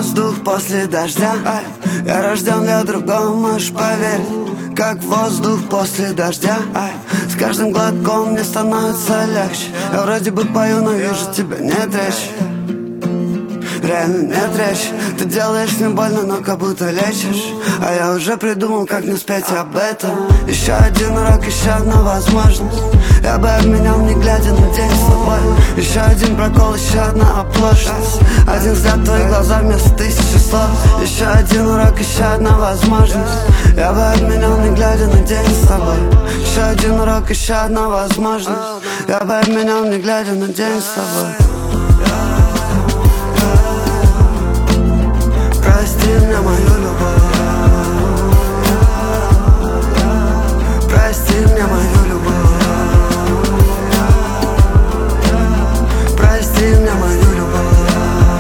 воздух после дождя. Я рожден для другого, можешь поверить. Как воздух после дождя. С каждым глотком мне становится легче. Я вроде бы пою, но вижу, тебя нет речи. Реально нет речи. Ты делаешь мне больно, но как будто лечишь. А я уже придумал, как не спеть об этом. Еще один урок, еще одна возможность. Я бы обменял, не глядя на день с тобой. Еще один прокол, еще одна оплошность. Один взгляд, твои глаза вместо тысячи слов. Еще один урок, еще одна возможность. Я бы обменял, не глядя на день с тобой. Еще один урок, еще одна возможность. Я бы обменял, не глядя на день с тобой. Прости мне мою любовь. Прости мне мою любовь. Прости мне мою любовь.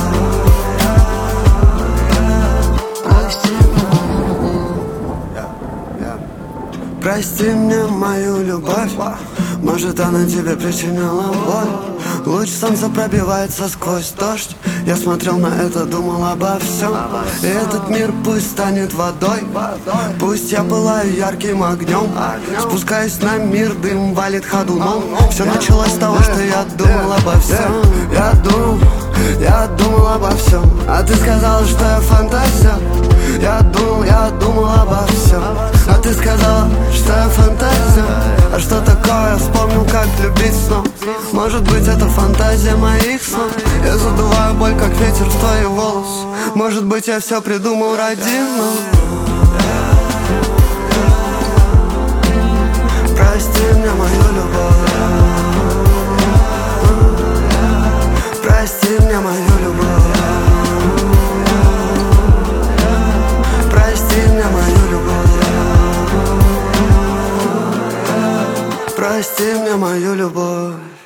Прости мне мою любовь. Может, она тебе причиняла боль. Луч солнца пробивается сквозь дождь. Я смотрел на это, думал обо всем. И этот мир пусть станет водой. Пусть я пылаю ярким огнем. Спускаюсь на мир, дым валит ходуном. Все началось с того, что я думал обо всем. Я думал обо всем. А ты сказала, что я фантазия. Я думал обо всем. А ты сказала, что я фантазия. А что такое? Я вспомнил, как любить снова. Может быть, это фантазия моих снов. Я задуваю боль, как ветер в твои волосы. Может быть, я все придумал ради нас. Прости мне мою любовь. Прости мне мою любовь. Прости мне мою любовь. Прости мне мою любовь.